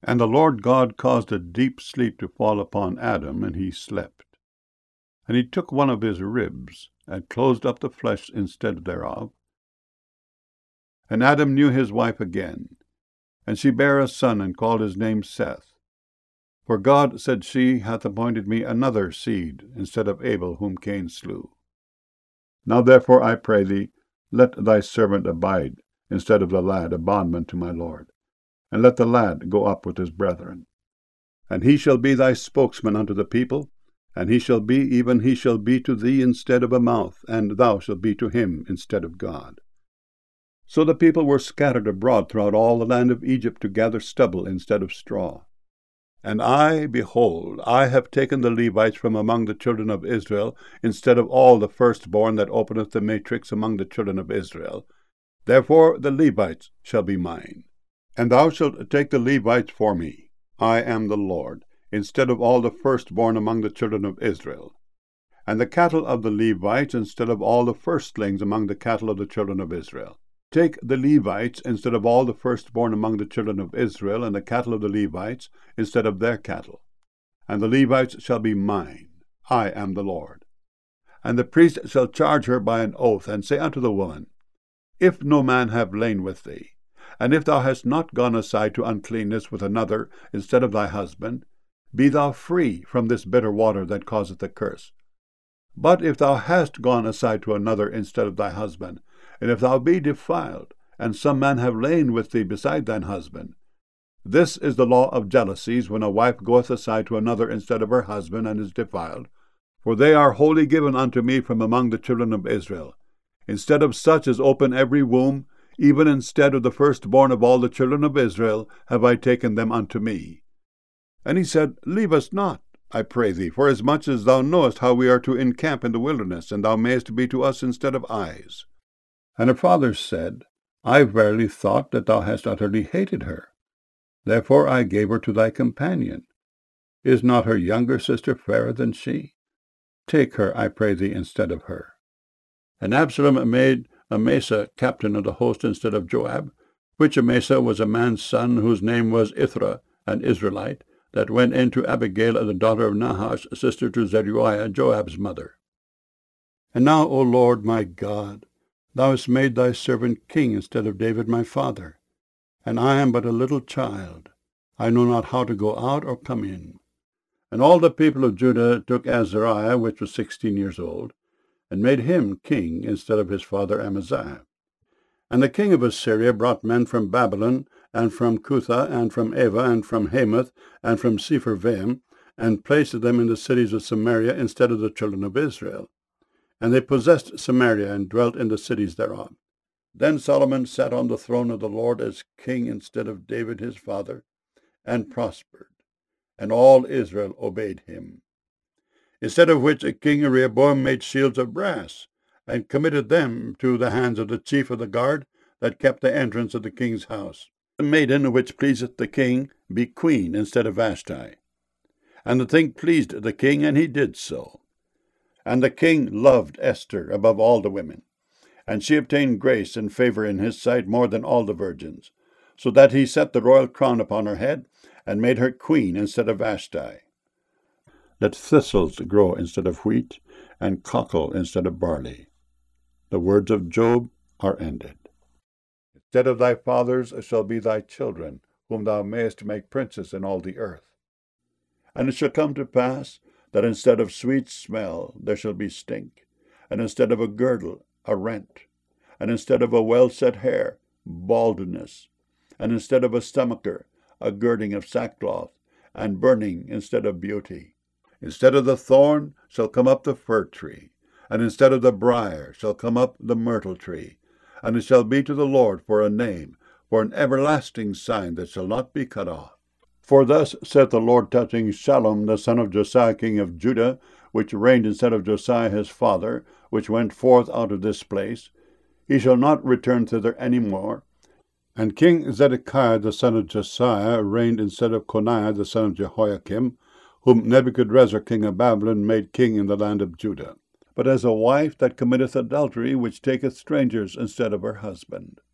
And the Lord God caused a deep sleep to fall upon Adam, and he slept. And he took one of his ribs, and closed up the flesh instead thereof. And Adam knew his wife again, and she bare a son, and called his name Seth. For God, said she, hath appointed me another seed, instead of Abel, whom Cain slew. Now therefore I pray thee, let thy servant abide, instead of the lad, a bondman to my Lord. And let the lad go up with his brethren. And he shall be thy spokesman unto the people, and he shall be to thee instead of a mouth, and thou shalt be to him instead of God. So the people were scattered abroad throughout all the land of Egypt to gather stubble instead of straw. And I, behold, I have taken the Levites from among the children of Israel, instead of all the firstborn that openeth the matrix among the children of Israel. Therefore the Levites shall be mine. And thou shalt take the Levites for me, I am the Lord, instead of all the firstborn among the children of Israel. And the cattle of the Levites instead of all the firstlings among the cattle of the children of Israel. Take the Levites instead of all the firstborn among the children of Israel, and the cattle of the Levites instead of their cattle. And the Levites shall be mine, I am the Lord. And the priest shall charge her by an oath, and say unto the woman, If no man have lain with thee, and if thou hast not gone aside to uncleanness with another instead of thy husband, be thou free from this bitter water that causeth a curse. But if thou hast gone aside to another instead of thy husband, and if thou be defiled, and some man have lain with thee beside thine husband, this is the law of jealousies, when a wife goeth aside to another instead of her husband, and is defiled. For they are wholly given unto me from among the children of Israel. Instead of such as open every womb, even instead of the firstborn of all the children of Israel, have I taken them unto me. And he said, Leave us not, I pray thee, forasmuch as thou knowest how we are to encamp in the wilderness, and thou mayest be to us instead of eyes. And her father said, I verily thought that thou hast utterly hated her. Therefore I gave her to thy companion. Is not her younger sister fairer than she? Take her, I pray thee, instead of her. And Absalom made Amasa captain of the host instead of Joab, which Amasa was a man's son, whose name was Ithra, an Israelite, that went in to Abigail, the daughter of Nahash, sister to Zeruiah, Joab's mother. And now, O Lord my God, thou hast made thy servant king instead of David my father, and I am but a little child. I know not how to go out or come in. And all the people of Judah took Azariah, which was 16 years old, and made him king instead of his father Amaziah. And the king of Assyria brought men from Babylon, and from Cutha, and from Ava, and from Hamath, and from Sepharvaim, and placed them in the cities of Samaria instead of the children of Israel. And they possessed Samaria, and dwelt in the cities thereof. Then Solomon sat on the throne of the Lord as king instead of David his father, and prospered, and all Israel obeyed him. Instead of which King Rehoboam made shields of brass, and committed them to the hands of the chief of the guard that kept the entrance of the king's house. The maiden which pleaseth the king be queen instead of Vashti. And the thing pleased the king, and he did so. And the king loved Esther above all the women, and she obtained grace and favor in his sight more than all the virgins, so that he set the royal crown upon her head, and made her queen instead of Vashti. Let thistles grow instead of wheat, and cockle instead of barley. The words of Job are ended. Instead of thy fathers shall be thy children, whom thou mayest make princes in all the earth. And it shall come to pass, that instead of sweet smell there shall be stink, and instead of a girdle a rent, and instead of a well-set hair baldness, and instead of a stomacher a girding of sackcloth, and burning instead of beauty. Instead of the thorn shall come up the fir tree, and instead of the brier shall come up the myrtle tree. And it shall be to the Lord for a name, for an everlasting sign that shall not be cut off. For thus saith the Lord touching Shallum the son of Josiah king of Judah, which reigned instead of Josiah his father, which went forth out of this place, he shall not return thither any more. And King Zedekiah the son of Josiah reigned instead of Coniah the son of Jehoiakim, whom Nebuchadrezzar king of Babylon made king in the land of Judah, but as a wife that committeth adultery, which taketh strangers instead of her husband.